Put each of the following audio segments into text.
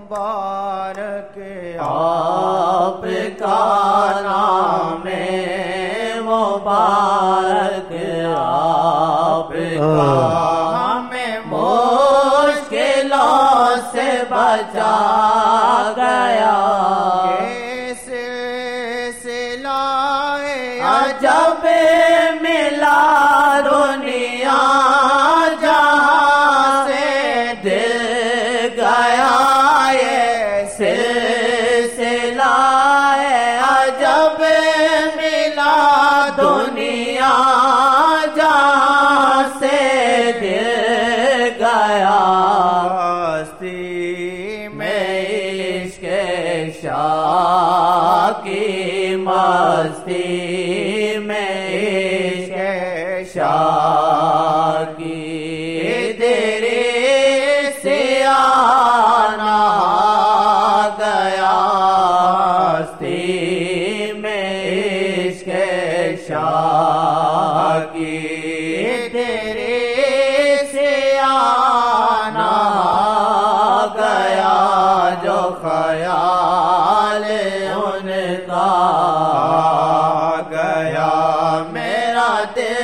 مبارک آپ کا نام مبارک آپ کا ہمیں مشکلوں سے بچا گیا جب ملا دنیا جہاں سے دل گیا یہ سلسلہ ہے جب ملا دنیا جہاں سے دل گیا ہستی میں عشق شاہ کی مستی شاہ کی دیرے سے آنا گیا ہستی میں عشق شاہ کی دیرے سے آنا گیا جو خیال ان کا گیا میرا دل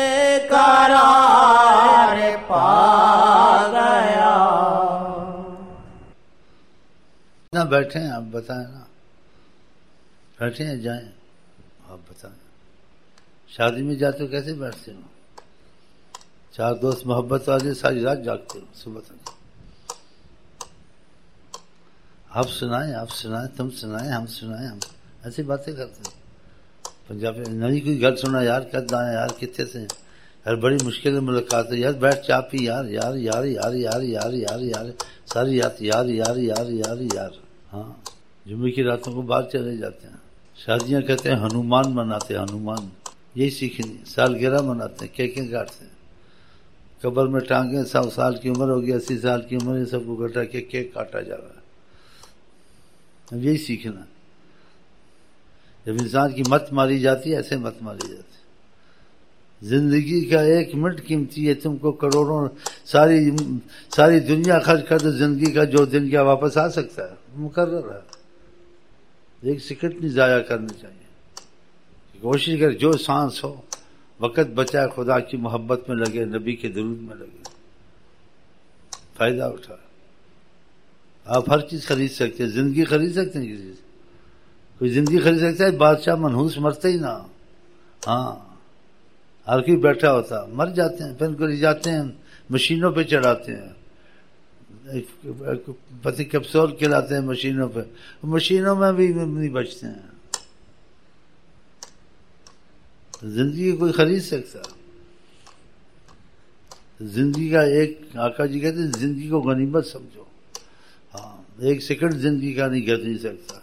قرار پا گیا. نہ بیٹھے ہیں آپ بتائیں نا بیٹھے ہیں جائیں آپ بتائیں شادی میں جاتے ہو کیسے بیٹھتے ہو چار دوست محبت والے ساری رات جاگتے ہو صبح تک آپ سنائیں تم سنائیں ہم سنائیں ہم ایسی باتیں کرتے ہیں پنجابی نہیں کوئی گھر سنا یار کد آئے یار کتنے سے یار بڑی مشکل ملاقات ہے یار بیٹھ چاہ پی یار یار یار یار یار یار یار یار ساری رات یار یار یار یار یار ہاں جمعے کی راتوں کو باہر چلے جاتے ہیں شادیاں کہتے ہیں ہنومان مناتے ہیں ہنومان یہی سیکھنی سالگرہ مناتے ہیں کیکیں کاٹتے ہیں قبر میں ٹانگیں 100 سال کی عمر ہوگی 80 سال کی عمر سب کو کٹا کے کیک کاٹا جا رہا ہے اب یہی سیکھنا جب انسان کی مت ماری جاتی ہے ایسے مت ماری جاتی ہے زندگی کا 1 منٹ قیمتی ہے تم کو کروڑوں ساری دنیا خرچ کر دو زندگی کا جو دن کیا واپس آ سکتا ہے مقرر ہے 1 سیکنڈ نہیں ضائع کرنی چاہیے کوشش کر جو سانس ہو وقت بچائے خدا کی محبت میں لگے نبی کے درود میں لگے فائدہ اٹھا آپ ہر چیز خرید سکتے ہیں زندگی خرید سکتے ہیں کسی سے کوئی زندگی خرید سکتا ہے بادشاہ منحوس مرتے ہی نہ ہاں ہر کوئی بیٹھا ہوتا مر جاتے ہیں پھر ان کو لے جاتے ہیں مشینوں پہ چڑھاتے ہیں پتی کیپسول کھلاتے ہیں مشینوں پہ مشینوں میں بھی نہیں بچتے ہیں زندگی کوئی خرید سکتا زندگی کا ایک آقا جی کہتے ہیں زندگی کو غنیمت سمجھو ہاں 1 سیکنڈ زندگی کا نہیں خرید سکتا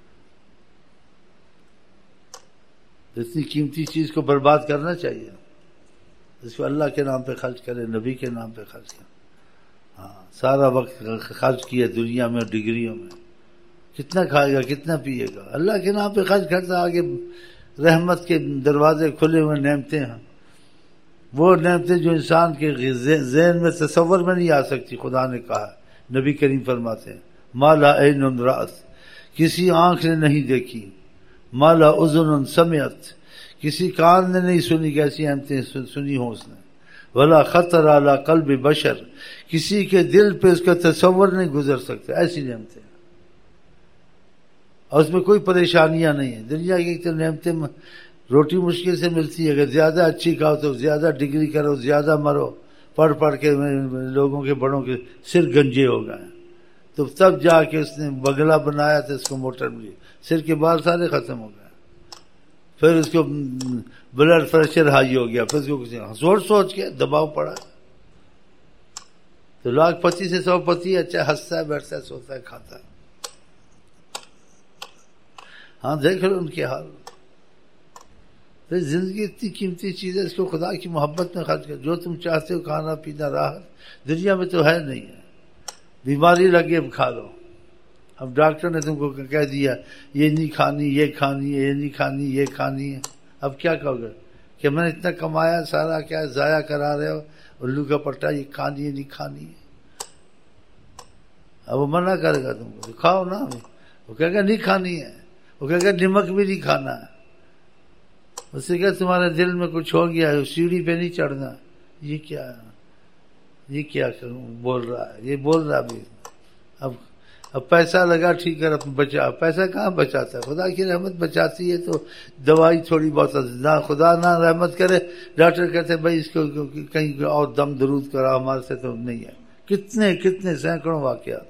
اتنی قیمتی چیز کو برباد کرنا چاہیے اس کو اللہ کے نام پہ خرچ کرے نبی کے نام پہ خرچ کرے ہاں سارا وقت خرچ کیا دنیا میں ڈگریوں میں کتنا کھائے گا کتنا پیے گا اللہ کے نام پہ خرچ کرتا آگے رحمت کے دروازے کھلے ہوئے نعمتیں ہیں وہ نعمتیں جو انسان کے ذہن میں تصور میں نہیں آ سکتی خدا نے کہا نبی کریم فرماتے ہیں ما لا عین رأت کسی آنکھ نے نہیں دیکھی ما لا اذن سمعت کسی کان نے نہیں سنی کیسی نعمتیں سنی ہوں اس نے ولا خطر علی قلب بشر کسی کے دل پہ اس کا تصور نہیں گزر سکتا ایسی نعمتیں اور اس میں کوئی پریشانیاں نہیں ہیں دنیا کی ایک تو نعمتیں روٹی مشکل سے ملتی ہے اگر زیادہ اچھی کھاؤ تو زیادہ ڈگری کرو زیادہ مرو پڑھ کے لوگوں کے بڑوں کے سر گنجے ہو گئے تو تب جا کے اس نے بگلا بنایا تھا اس کو موٹر ملی سر کے بال سارے ختم ہو گئے پھر اس کو بلڈ پریشر ہائی ہو گیا پھر اس کو سوچ کے دباؤ پڑا تو 1,00,000 پتی سے 100 پتی اچھا ہنستا ہے بیٹھتا ہے سوتا ہے کھاتا ہے ہاں دیکھ لو ان کے حال زندگی اتنی قیمتی چیز ہے اس کو خدا کی محبت میں خرچ کر جو تم چاہتے ہو کھانا پینا راحت دنیا میں تو ہے نہیں ہے بیماری لگے اب کھا لو اب ڈاکٹر نے تم کو کہہ دیا یہ نہیں کھانی یہ کھانی ہے یہ نہیں کھانی یہ کھانی ہے اب کیا کہو گے کہ میں نے اتنا کمایا سارا کیا ضائع کرا رہے ہو الو کا پٹا یہ کھانی ہے نہیں کھانی ہے اب وہ منع کرے گا تم کو، کھاؤ نا، وہ کہے گا نہیں کھانی ہے، وہ کہے گا نمک بھی نہیں کھانا ہے، اس سے کہ تمہارے دل میں کچھ ہو گیا ہے، سیڑھی پہ نہیں چڑھنا، یہ کیا بول رہا ہے، یہ بول رہا بھی۔ اب پیسہ لگا ٹھیک ہے بچا، پیسہ کہاں بچاتا ہے، خدا کی رحمت بچاتی ہے تو دوائی تھوڑی بہت، نہ خدا نہ رحمت کرے ڈاکٹر کہتے بھائی اس کو کہیں اور دم درود کرا، ہمارے سے تو نہیں ہے۔ کتنے سینکڑوں واقعات۔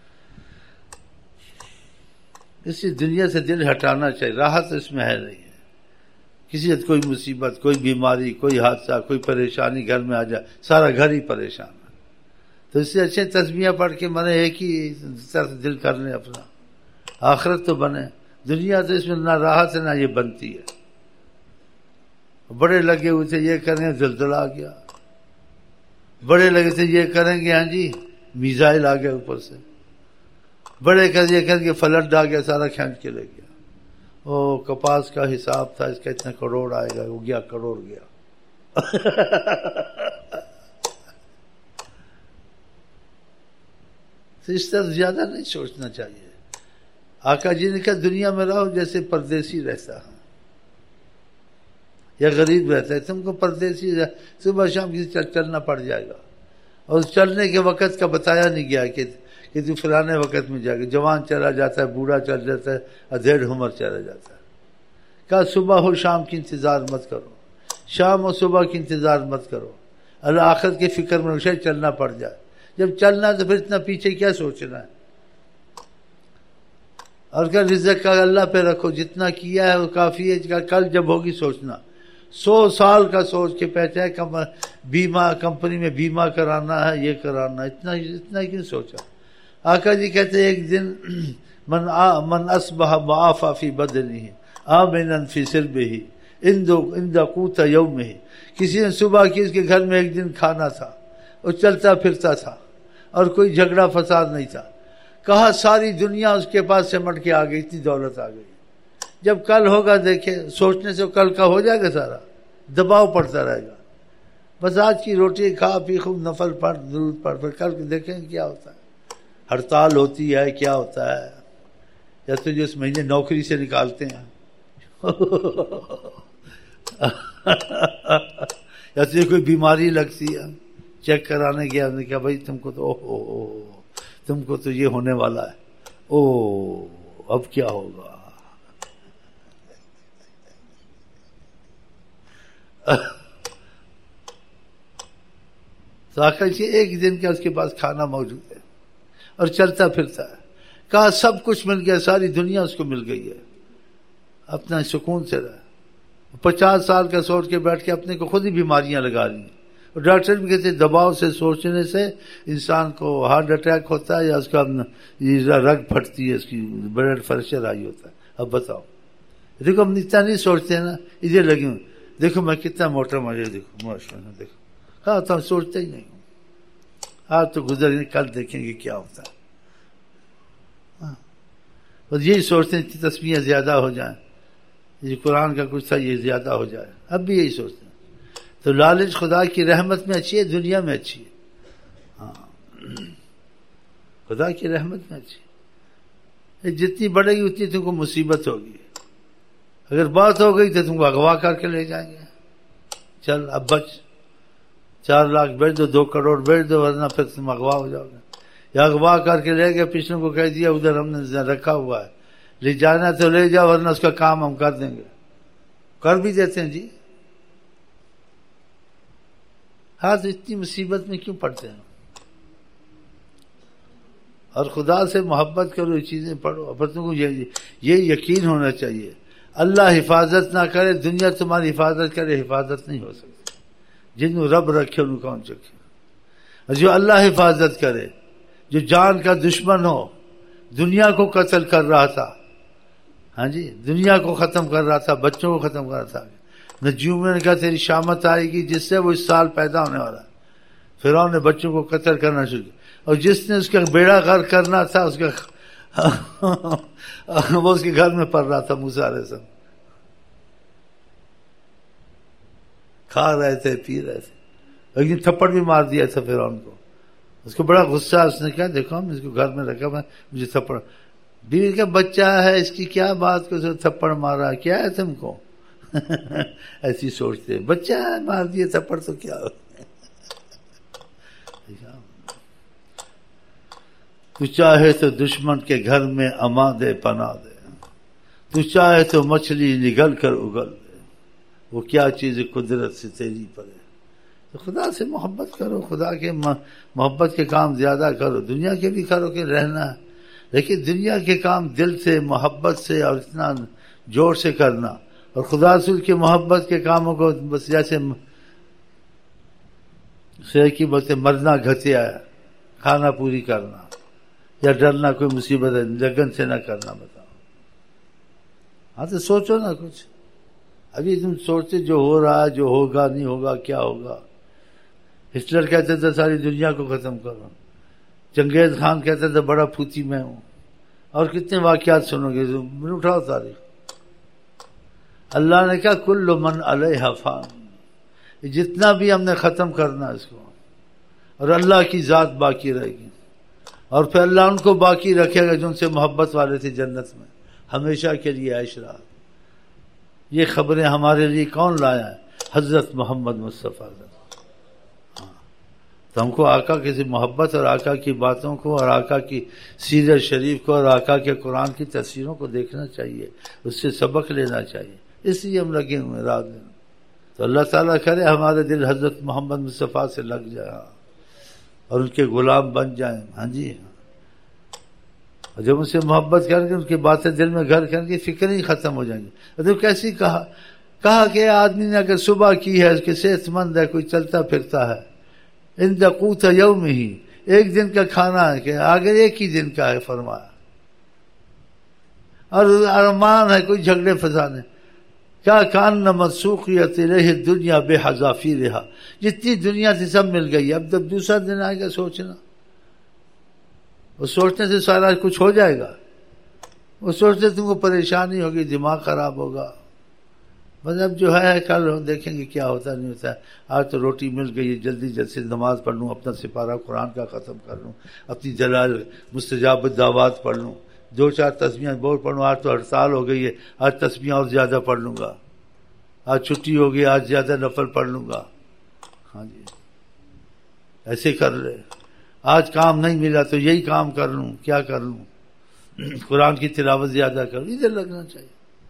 اسی دنیا سے دل ہٹانا چاہیے، راحت اس میں ہے نہیں ہے، کسی کوئی مصیبت، کوئی بیماری، کوئی حادثہ، کوئی پریشانی گھر میں آ جائے، سارا گھر ہی پریشان ہے، تو اس سے اچھے تسبیحاں پڑھ کے مرے، ایک ہی طرف دل کر لیں اپنا، آخرت تو بنے۔ دنیا تو اس میں نہ راحت ہے نہ یہ بنتی ہے۔ بڑے لگے ہوئے تھے یہ کریں گے، زلزلہ آ گیا، بڑے لگے تھے یہ کریں گے، ہاں جی میزائل آ گیا اوپر سے، بڑے یہ کریں گے فلڈ آ گیا، سارا کھینچ کے لے گیا۔ او کپاس کا حساب تھا، اس کا اتنا کروڑ آئے گا، وہ گیا کروڑ گیا۔ تو اس طرح زیادہ نہیں سوچنا چاہیے۔ آقا جی نے کہا دنیا میں رہو جیسے پردیسی رہتا ہے یا غریب رہتا ہے، تم کو پردیسی صبح شام کسی چلنا پڑ جائے گا، اور اس چلنے کے وقت کا بتایا نہیں گیا کہ تو فلانے وقت میں جائے گا، جوان چلا جاتا ہے، بوڑھا چل جاتا ہے، ادھیڑ عمر چلا جاتا ہے۔ کہا صبح ہو شام کی انتظار مت کرو، شام و صبح کی انتظار مت کرو، اللہ آخرت کی فکر میں شاید چلنا پڑ جائے، جب چلنا ہے تو پھر اتنا پیچھے کیا سوچنا ہے، اور کیا رزق کا اللہ پہ رکھو، جتنا کیا ہے وہ کافی ہے، کل جب ہوگی سوچنا۔ 100 سال کا سوچ کے پہچانے بیمہ کمپنی میں بیمہ کرانا ہے، یہ کرانا، اتنا کیوں سوچا۔ آقا جی کہتے ہیں ایک دن من اصبح معافی فی بدنہ آمنا فی سربہ عند قوت یومہ، کسی نے صبح کی اس کے گھر میں ایک دن کھانا تھا، وہ چلتا پھرتا تھا اور کوئی جھگڑا فساد نہیں تھا، کہا ساری دنیا اس کے پاس سمٹ کے آ گئی، اتنی دولت آ گئی۔ جب کل ہوگا دیکھے، سوچنے سے کل کا ہو جائے گا، سارا دباؤ پڑتا رہے گا، بس آج کی روٹی کھا پی خوب نفل پڑھ درود پڑھ، پھر کل دیکھیں کیا ہوتا ہے، ہڑتال ہوتی ہے کیا ہوتا ہے، یا تجھے اس مہینے نوکری سے نکالتے ہیں، یا تجھے کوئی بیماری لگتی ہے، چیک کرانے گیا، نے کہا بھائی تم کو تو یہ ہونے والا ہے، اب کیا ہوگا۔ تو آقا جی ایک دن کا اس کے پاس کھانا موجود ہے اور چلتا پھرتا ہے، کہا سب کچھ مل گیا، ساری دنیا اس کو مل گئی ہے، اپنا سکون سے رہا۔ 50 سال کا سوچ کے بیٹھ کے اپنے کو خود ہی بیماریاں لگا لی، اور ڈاکٹر بھی کہتے ہیں دباؤ سے سوچنے سے انسان کو ہارٹ اٹیک ہوتا ہے، یا اس کا رگ پھٹتی ہے، اس کی بلڈ پریشر ہائی ہوتا ہے۔ اب بتاؤ، دیکھو ہم اتنا نہیں سوچتے ہیں نا، ادھر لگے ہوں، دیکھو میں کتنا موٹا مجھے، دیکھو ماشاء اللہ، دیکھو کہا تو ہم سوچتے ہی نہیں ہوں، آج تو گزر گئے، کل دیکھیں گے کیا ہوتا ہے۔ بس یہی سوچتے ہیں کہ تسبیحیں زیادہ ہو جائیں، یہ قرآن کا کچھ تھا یہ زیادہ ہو جائے، اب بھی یہی سوچتے ہیں۔ تو لالچ خدا کی رحمت میں اچھی ہے، دنیا میں اچھی ہے، ہاں خدا کی رحمت میں اچھی ہے، جتنی بڑھے گی اتنی تم کو مصیبت ہوگی، اگر بات ہو گئی تو تم کو اغوا کر کے لے جائیں گے، چل اب بچ، 4 لاکھ بیچ دو، 2 کروڑ بیچ دو، ورنہ پھر تم اغوا ہو جاؤ گے، یا اغوا کر کے لے گئے، پچھلوں کو کہہ دیا ادھر ہم نے رکھا ہوا ہے، لے جانا تو لے جاؤ، ورنہ اس کا کام ہم کر دیں گے، کر بھی دیتے ہیں جی۔ ہاں تو اتنی مصیبت میں کیوں پڑتے ہیں، اور خدا سے محبت کرو، یہ چیزیں پڑھو، پر تم کو یہ یقین ہونا چاہیے، اللہ حفاظت نہ کرے، دنیا تمہاری حفاظت کرے، حفاظت نہیں ہو سکتی، جن کو رب رکھے ان کو کون چکے، اور جو اللہ حفاظت کرے، جو جان کا دشمن ہو، دنیا کو قتل کر رہا تھا، ہاں جی دنیا کو ختم کر رہا تھا، بچوں کو ختم کر رہا تھا، نجوم نے کہا تیری شامت آئے گی جس سے وہ اس سال پیدا ہونے والا ہے، فرعون نے بچوں کو قتل کرنا شروع کیا، اور جس نے اس کا بیڑا غرق کرنا تھا اس کا وہ اس کے گھر میں پڑ رہا تھا، موسیٰ علیہ السلام کھا رہے تھے پی رہے تھے، لیکن تھپڑ بھی مار دیا تھا فرعون کو، اس کو بڑا غصہ، اس نے کہا دیکھو ہم اس کو گھر میں رکھا، میں مجھے تھپڑ، بیوی کا بچہ ہے اس کی کیا بات کو تھپڑ مارا، کیا ہے تم کو؟ ایسی سوچتے بچہ ہے مار دیے تھپڑ تو کیا ہو، تو چاہے تو دشمن کے گھر میں امان دے پناہ دے، تو چاہے تو مچھلی نگل کر اگل دے، وہ کیا چیز قدرت سے تیری پڑے۔ تو خدا سے محبت کرو، خدا کے محبت کے کام زیادہ کرو، دنیا کے بھی کرو کہ رہنا ہے، لیکن دنیا کے کام دل سے محبت سے اور اتنا جور سے کرنا، اور خدا رسول کی محبت کے کاموں کو بس جیسے کی باتیں مرنا گھتیا ہے، کھانا پوری کرنا یا ڈرنا کوئی مصیبت ہے لگن سے نہ کرنا، بتاؤ۔ ہاں تو سوچو نا کچھ، ابھی تم سوچتے جو ہو رہا ہے، جو ہوگا نہیں ہوگا، کیا ہوگا۔ ہٹلر کہتے تھے ساری دنیا کو ختم کرو، چنگیز خان کہتے تھے بڑا پھوتی میں ہوں، اور کتنے واقعات سنو گے، اٹھاؤ تاریخ۔ اللہ نے کہا کل من علیہا فان، جتنا بھی ہم نے ختم کرنا اس کو، اور اللہ کی ذات باقی رہے گی، اور پھر اللہ ان کو باقی رکھے گا جو ان سے محبت والے تھے جنت میں ہمیشہ کے لیے عیش رہا۔ یہ خبریں ہمارے لیے کون لایا ہے؟ حضرت محمد مصطفیٰ۔ تو ہم کو آقا کی محبت اور آقا کی باتوں کو اور آقا کی سیرت شریف کو اور آقا کے قرآن کی تفسیروں کو دیکھنا چاہیے، اس سے سبق لینا چاہیے، اس لیے ہم لگے ہوئے رات دن۔ تو اللہ تعالیٰ کرے ہمارے دل حضرت محمد مصطفیٰ سے لگ جائے اور ان کے غلام بن جائیں۔ ہاں جی، اور جب ان سے محبت کریں گے، ان کی باتیں دل میں گھر کریں گے، فکریں ہی ختم ہو جائیں گی۔ تو کیسی کہا کہ آدمی نے اگر صبح کی ہے، اس کے صحت مند ہے، کوئی چلتا پھرتا ہے، ان قوت یوم ہی، ایک دن کا کھانا ہے کہ اگر ایک ہی دن کا ہے فرمایا، اور ارمان ہے کوئی جھگڑے فسانے، کیا کان نہ منسوخیت رہے دنیا بے حذافی رہا، جتنی دنیا سے سب مل گئی، اب جب دوسرا دن آئے گا سوچنا، وہ سوچنے سے سارا کچھ ہو جائے گا، وہ سوچتے تم کو پریشانی ہوگی، دماغ خراب ہوگا، بس اب جو ہے کل دیکھیں گے کیا ہوتا نہیں ہوتا ہے۔ آج تو روٹی مل گئی، جلدی سے نماز پڑھ لوں، اپنا سپارہ قرآن کا ختم کر لوں، اپنی جلال مستجاب الدعوات پڑھ لوں، 2-4 تسبیحیں بہت پڑھوں، آج تو ہڑتال ہو گئی ہے، آج تسبیحیں اور زیادہ پڑھ لوں گا، آج چھٹی ہوگی، آج زیادہ نفل پڑھ لوں گا۔ ہاں جی، ایسے کر لے، آج کام نہیں ملا تو یہی کام کر لوں، کیا کر لوں، قرآن کی تلاوت زیادہ کروں، ادھر لگنا چاہیے۔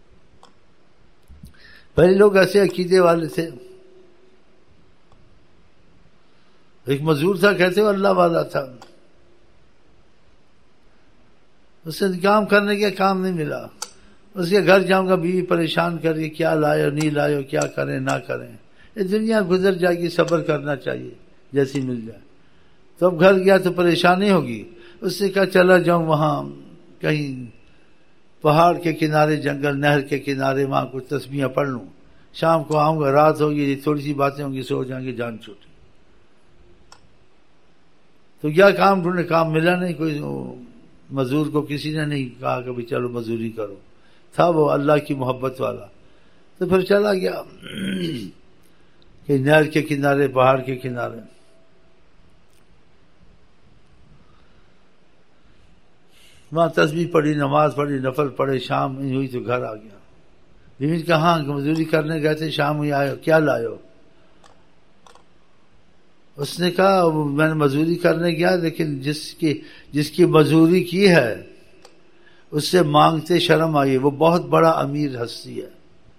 پہلے لوگ ایسے عقیدے والے تھے، ایک مزدور تھا، کہتے وہ اللہ والا تھا، اس سے کام کرنے کا کام نہیں ملا، اس کے گھر جاؤں گا بیوی پریشان کر کے کیا لائے نہیں لائے، کیا کریں نہ کریں، یہ دنیا گزر جائے گی، صبر کرنا چاہیے جیسی مل جائے۔ تو اب گھر گیا تو پریشانی ہوگی، اس نے کہا چلا جاؤں وہاں کہیں پہاڑ کے کنارے، جنگل، نہر کے کنارے، وہاں کچھ تسبیحیں پڑھ لوں، شام کو آؤں گا، رات ہوگی، تھوڑی سی باتیں ہوں گی، سو جائیں گے، جان چھوٹی۔ تو کیا کام ڈھونڈے، کام ملا نہیں، کوئی مزدور کو کسی نے نہیں کہا کہ بھی چلو مزدوری کرو، تھا وہ اللہ کی محبت والا، تو پھر چلا گیا کہ نہر کے کنارے، پہاڑ کے کنارے، وہاں تسبیح پڑھی، نماز پڑھی، نفل پڑھے، شام ہوئی تو گھر آ گیا۔ بیوی نے کہا مزدوری کرنے گئے تھے، شام ہوئی آئے، کیا لائے ہو؟ اس نے کہا میں نے مزدوری کرنے گیا، لیکن جس کی مزدوری کی ہے اس سے مانگتے شرم آئی، وہ بہت بڑا امیر ہستی ہے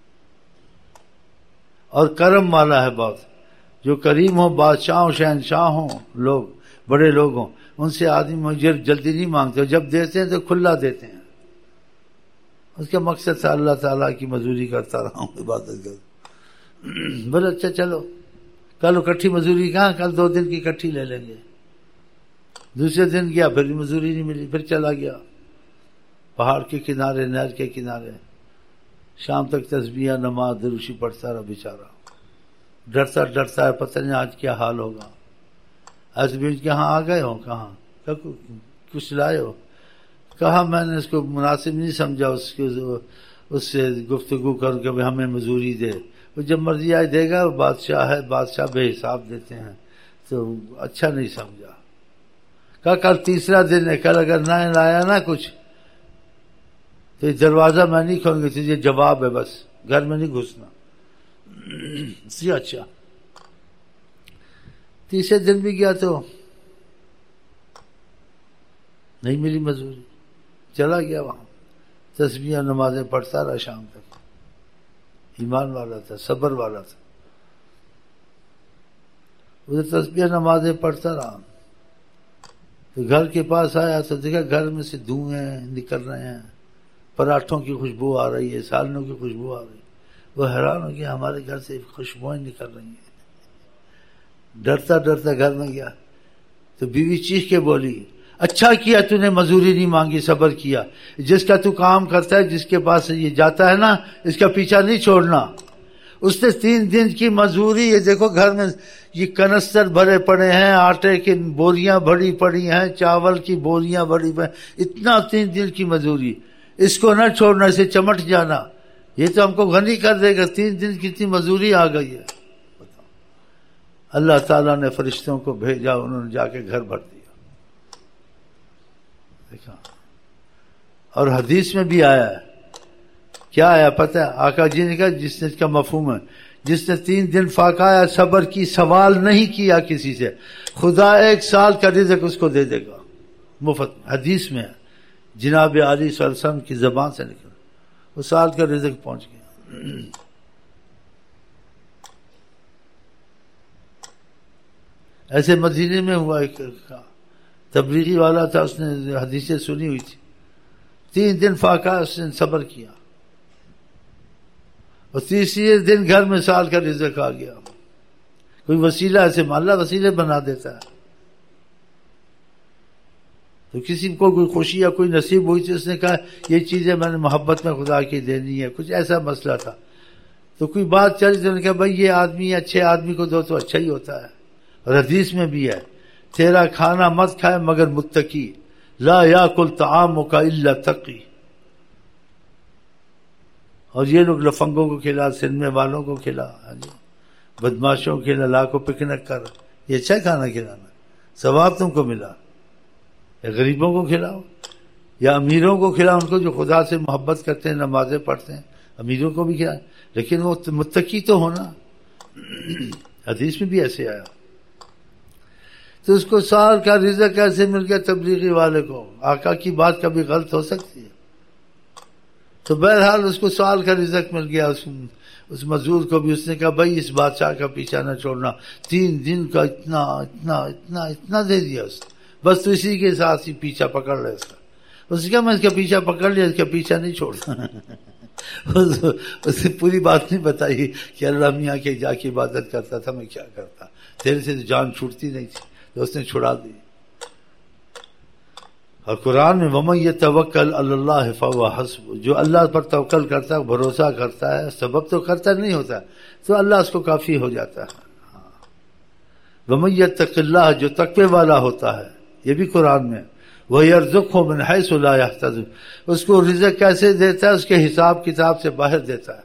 اور کرم والا ہے بہت، جو کریم ہو، بادشاہ ہوں، شہنشاہ ہوں، لوگ بڑے لوگ ہوں، ان سے آدمی مجھے جلدی نہیں مانگتے، جب دیتے ہیں تو کھلا دیتے ہیں۔ اس کا مقصد تھا اللہ تعالیٰ کی مزدوری کرتا رہا ہوں، عبادت کر۔ بولے اچھا چلو کل اکٹھی مزدوری، کہاں کل 2 دن کی اکٹھی لے لیں گے۔ دوسرے دن گیا، پھر مزدوری نہیں ملی، پھر چلا گیا پہاڑ کے کنارے، نہر کے کنارے، شام تک تسبیح، نماز، دروشی پڑھتا رہا بیچارہ، ڈرتا ہے پتہ نہیں آج کیا حال ہوگا۔ ایسے بھی کہاں آ گئے ہو، کہاں کچھ لائے ہو؟ کہا میں نے اس کو مناسب نہیں سمجھا اس سے گفتگو کروں کہ ہمیں مزدوری دے، وہ جب مرضی آئے دے گا، بادشاہ ہے، بادشاہ بے حساب دیتے ہیں، تو اچھا نہیں سمجھا۔ کہا کل تیسرا دن ہے، کل اگر نہ لایا نا کچھ تو یہ دروازہ میں نہیں کھولوں گی، تجھے جواب ہے، بس گھر میں نہیں گھسنا۔ اچھا تیسرے دن بھی گیا تو نہیں ملی مزدوری، چلا گیا وہاں تسبیح نمازیں پڑھتا رہا شام تک، ایمان والا تھا، صبر والا تھا، ادھر تسبیح نمازیں پڑھتا رہا۔ تو گھر کے پاس آیا تو دیکھا گھر میں سے دھوئیں نکل رہے ہیں، پراٹھوں کی خوشبو آ رہی ہے، سالنوں کی خوشبو آ رہی ہے۔ وہ حیران ہو گیا، ہمارے گھر سے خوشبوئیں نکل رہی ہیں۔ ڈرتا ڈرتا گھر میں گیا تو بیوی چیخ کے بولی، اچھا کیا تو نے مزدوری نہیں مانگی، صبر کیا، جس کا تو کام کرتا ہے، جس کے پاس یہ جاتا ہے نا، اس کا پیچھا نہیں چھوڑنا۔ اس نے 3 دن کی مزدوری، یہ دیکھو گھر میں یہ کنستر بھرے پڑے ہیں، آٹے کی بوریاں بھری پڑی ہیں، چاول کی بوریاں بھری پڑی، اتنا 3 دن کی مزدوری، اس کو نہ چھوڑنا، اسے چمٹ جانا، یہ تو ہم کو غنی کر دے گا۔ 3 دن کی اتنی مزدوری آ گئی ہے۔ اللہ تعالیٰ نے فرشتوں کو بھیجا، انہوں نے جا کے گھر بھر دیا۔ دیکھا، اور حدیث میں بھی آیا ہے، کیا آیا پتہ ہے؟ آقا جی نے کہا، جس نے اس کا مفہوم ہے، جس نے 3 دن فاقہ صبر کی، سوال نہیں کیا کسی سے، خدا 1 سال کا رزق اس کو دے دے گا مفت۔ حدیث میں ہے، جناب علی صلی اللہ علیہ وسلم کی زبان سے نکلا، وہ سال کا رزق پہنچ گیا۔ ایسے مدینے میں ہوا، ایک تبلیغی والا تھا، اس نے حدیثیں سنی ہوئی تھی، 3 دن فاقہ اس نے صبر کیا، اور تیسرے دن گھر میں سال کا رزق آ گیا۔ کوئی وسیلہ ایسے اللہ وسیلے بنا دیتا ہے۔ تو کسی کو کوئی خوشی یا کوئی نصیب ہوئی تھی، اس نے کہا یہ چیزیں میں نے محبت میں خدا کی دینی ہے، کچھ ایسا مسئلہ تھا، تو کوئی بات چلی تو نے کہا بھائی یہ آدمی اچھے آدمی کو دو تو اچھا ہی ہوتا ہے۔ اور حدیث میں بھی ہے، تیرا کھانا مت کھائے مگر متقی، لا یاکل طعامک الا تقی۔ اور یہ لوگ لفنگوں کو کھلا، سننے والوں کو کھلا، بدماشوں کو کھلا، لا کو پکنک کر، یہ اچھا کھانا کھلانا، ثواب تم کو ملا۔ یا غریبوں کو کھلاؤ، یا امیروں کو کھلاؤ، ان کو جو خدا سے محبت کرتے ہیں، نمازیں پڑھتے ہیں، امیروں کو بھی کھلائیں، لیکن وہ متقی تو ہونا۔ حدیث میں بھی ایسے آیا۔ تو اس کو سال کا رزق کیسے مل گیا تبلیغی والے کو؟ آقا کی بات کبھی غلط ہو سکتی ہے؟ تو بہرحال اس کو سال کا رزق مل گیا، اس مزدور کو بھی۔ اس نے کہا بھائی اس بادشاہ کا پیچھا نہ چھوڑنا، 3 دن کا اتنا اتنا اتنا اتنا دے دیا اس نے، بس تو اسی کے ساتھ ہی پیچھا پکڑ لے اس کا۔ اس نے کہا میں اس کا پیچھا پکڑ لیا، اس کا پیچھا نہیں چھوڑتا۔ اس نے پوری بات نہیں بتائی کہ اللہ میاں کے جا کی عبادت کرتا تھا، میں کیا کرتا، تیرے سے جان چھوٹتی نہیں تھی، تو اس نے چھڑا دی۔ اور قرآن میں وَمَن يَتَوَكَّلْ عَلَى اللَّهِ فَهُوَ حَسْبُهُ، جو اللہ پر توکل کرتا ہے، بھروسہ کرتا ہے، سبب تو کرتا نہیں ہوتا، تو اللہ اس کو کافی ہو جاتا ہے۔ وَمَن يَتَّقِ اللَّهَ، جو تقوی والا ہوتا ہے، یہ بھی قرآن میں، وَيَرْزُقْهُ مِنْ حَيْثُ لَا يَحْتَسِبُ، اس کو رزق کیسے دیتا ہے؟ اس کے حساب کتاب سے باہر دیتا ہے۔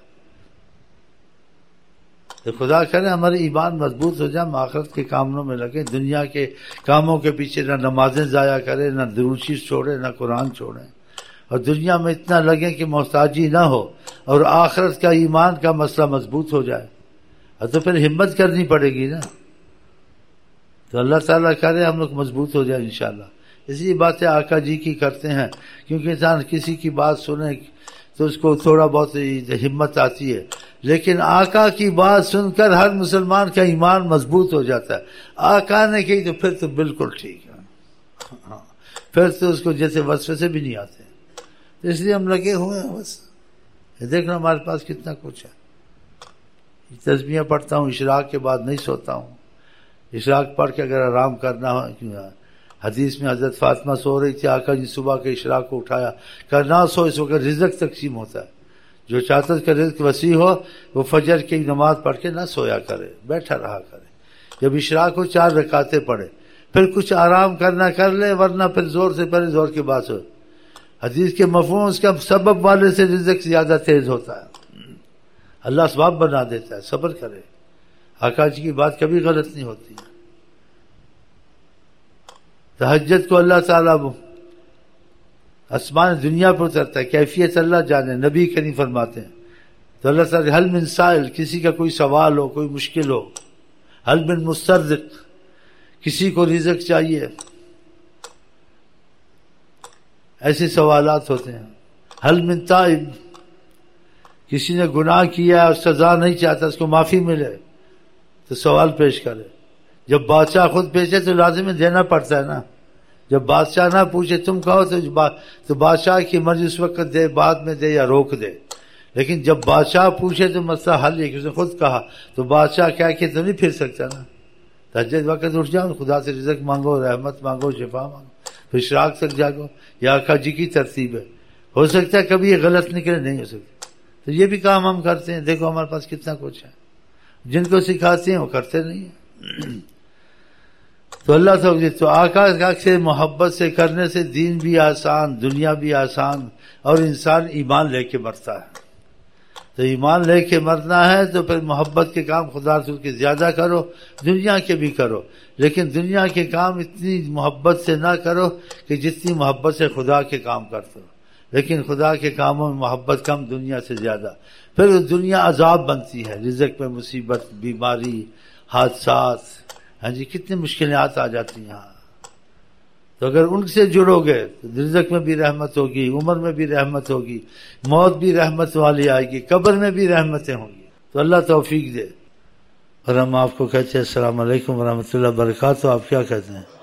تو خدا کرے ہمارے ایمان مضبوط ہو جائے، ہم آخرت کے کاموں میں لگے، دنیا کے کاموں کے پیچھے نہ نمازیں ضائع کریں، نہ درود شریف چھوڑیں، نہ قرآن چھوڑیں، اور دنیا میں اتنا لگیں کہ محتاجی نہ ہو، اور آخرت کا ایمان کا مسئلہ مضبوط ہو جائے، اور تو پھر ہمت کرنی پڑے گی نا۔ تو اللہ تعالیٰ کرے ہم لوگ مضبوط ہو جائے انشاءاللہ۔ اسی باتیں آقا جی کی کرتے ہیں، کیونکہ انسان کسی کی بات سنے تو اس کو تھوڑا بہت ہمت آتی ہے، لیکن آقا کی بات سن کر ہر مسلمان کا ایمان مضبوط ہو جاتا ہے۔ آقا نے کہی تو پھر تو بالکل ٹھیک ہے، پھر تو اس کو جیسے وسوسے بھی نہیں آتے، اس لیے ہم لگے ہوئے ہیں بس۔ دیکھنا ہمارے پاس کتنا کچھ ہے۔ تسبیحیں پڑھتا ہوں، اشراق کے بعد نہیں سوتا ہوں، اشراق پڑھ کے اگر آرام کرنا ہو، حدیث میں حضرت فاطمہ سو رہی تھی، آقا جی صبح کے اشراق کو اٹھایا، کہا نہ سو، اس وقت رزق تقسیم ہوتا ہے، جو چاہتا ہے کہ رزق وسیع ہو وہ فجر کی نماز پڑھ کے نہ سویا کرے، بیٹھا رہا کرے، جب اشراق ہو 4 رکعتیں پڑھے، پھر کچھ آرام کرنا کر لے، ورنہ پھر زور سے پہلے زور کے بعد ہو۔ حدیث کے مفہوم اس کا سبب والے سے رزق زیادہ تیز ہوتا ہے، اللہ اسباب بنا دیتا ہے، صبر کرے۔ آقا جی کی بات کبھی غلط نہیں ہوتی ہے۔ تہجد کو اللہ تعالیٰ آسمان دنیا پر اترتا ہے، کیفیت اللہ جانے، نبی کریم فرماتے ہیں. تو اللہ تعالیٰ حل من سائل، کسی کا کوئی سوال ہو، کوئی مشکل ہو، حل من مسترزق، کسی کو رزق چاہیے، ایسے سوالات ہوتے ہیں. حل من تائب، کسی نے گناہ کیا اور سزا نہیں چاہتا، اس کو معافی ملے تو سوال پیش کرے. جب بادشاہ خود پیچھے تو لازم دینا پڑتا ہے نا. جب بادشاہ نہ پوچھے تم کہو تو بادشاہ کی مرضی اس وقت دے، بعد میں دے یا روک دے. لیکن جب بادشاہ پوچھے تو مسئلہ حل ہے کہ اس نے خود کہا تو بادشاہ کیا کہ تو نہیں پھر سکتا نا. تہجد وقت اٹھ جاؤ، خدا سے رزق مانگو، رحمت مانگو، شفا مانگو، پھر اشراق تک جاگو. یہ آقا جی کی ترتیب ہے. ہو سکتا ہے کبھی یہ غلط نکلے، نہیں ہو سکتا. تو یہ بھی کام ہم کرتے ہیں. دیکھو ہمارے پاس کتنا کچھ ہے. جن کو سکھاتے ہیں وہ کرتے نہیں ہیں. تو اللہ تو آقا سے محبت سے کرنے سے دین بھی آسان، دنیا بھی آسان، اور انسان ایمان لے کے مرتا ہے. تو ایمان لے کے مرنا ہے تو پھر محبت کے کام خدا رسول کے زیادہ کرو، دنیا کے بھی کرو، لیکن دنیا کے کام اتنی محبت سے نہ کرو کہ جتنی محبت سے خدا کے کام کرتے ہو. لیکن خدا کے کاموں میں محبت کم، دنیا سے زیادہ. پھر دنیا عذاب بنتی ہے، رزق میں مصیبت، بیماری، حادثات، ہاں جی کتنی مشکلات آ جاتی ہیں. تو اگر ان سے جڑو گے تو رزق میں بھی رحمت ہوگی، عمر میں بھی رحمت ہوگی، موت بھی رحمت والی آئے گی، قبر میں بھی رحمتیں ہوں گی. تو اللہ توفیق دے. اور ہم آپ کو کہتے ہیں السلام علیکم ورحمۃ اللہ وبرکاتہ. آپ کیا کہتے ہیں؟